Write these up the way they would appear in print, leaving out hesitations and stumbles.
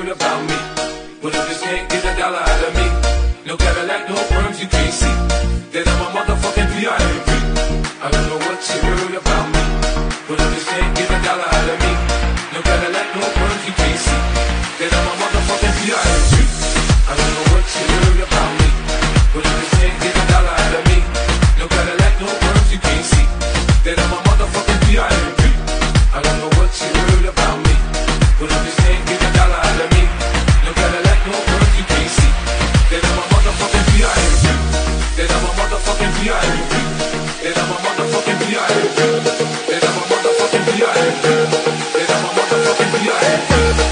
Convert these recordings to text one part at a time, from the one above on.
heard about me. But if you can't get a dollar out of me, no Cadillac, no perms, you can't see that I'm a motherfucking P.I.M.P. I don't know what you heard about me, but if you can't get a dollar out of me, no Cadillac, no perms, you can't see that I'm a motherfucking P.I.M.P. I don't know what you heard about me, but if you can't get a dollar out of me, no Cadillac, no perms, you can't see that I'm a motherfucking P.I.M.P. I don't know what you heard about me, but if you can't get a dollar out of me, no Cadillac, no perms, you can't see that I'm a motherfucking P.I.M.P. That I'm a motherfucking P.I.M.P. That I'm a motherfucking P.I.M.P. That I'm a motherfucking P.I.M.P. That I'm a motherfucking P.I.M.P.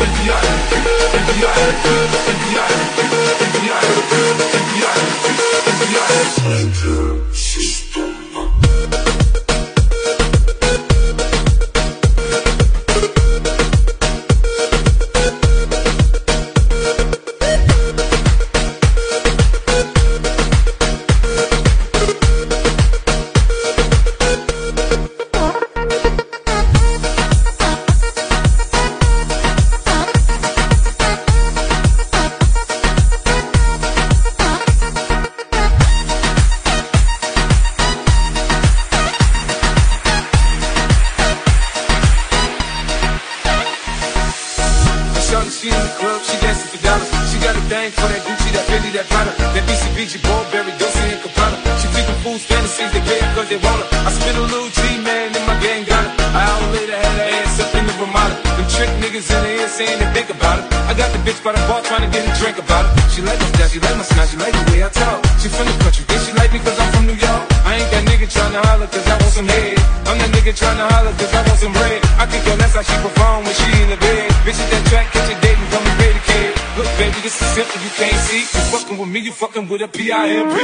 She in the club, she dancing for dollars. She got a thing for that Gucci, that Fendi, that Prada, that BCBG, Burberry, Dolce and Gabbana. She feeding fools fantasies, they pay her cause they want her. I spit a little G, man, and my gang got her. An hour later, had her ass up in the Ramada. Them trick niggas in the ear saying they think about it. I got the bitch by the bar trying to get a drink about it. She like my style, she like my smile, she like the way I talk. She from the country, then she like me cause I'm from New York. I ain't that nigga trying to holler cause I want some head. I'm that nigga trying to holler cause I want some bread. I think yo, that's how she perform when she in the bed. Bitches that track, catch a date and come and pay the kid. Look baby, this is simple, you can't see. You fucking with me, you fucking with a P.I.M.P.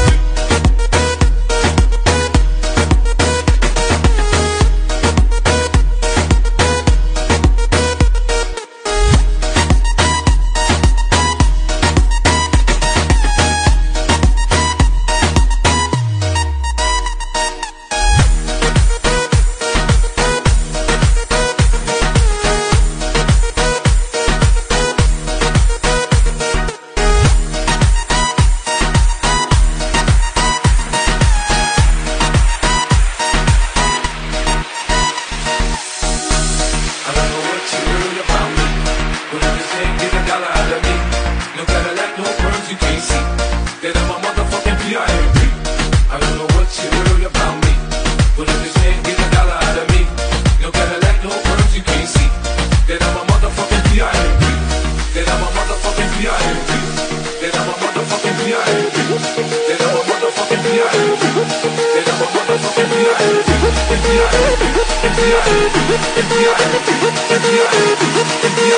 That I'm a motherfucking P.I.M.P. I don't know what you heard about me, but if you can't get a dollar out of me, no Cadillac, no perms, you can't see that I'm a motherfucking P.I.M.P. That I'm a motherfucking P.I.M.P. That I'm a motherfucking P.I.M.P. That I'm a motherfucking P.I.M.P. That I'm a motherfucking P.I.M.P.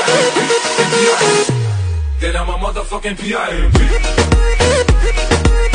That I'm a motherfucking P.I.M.P.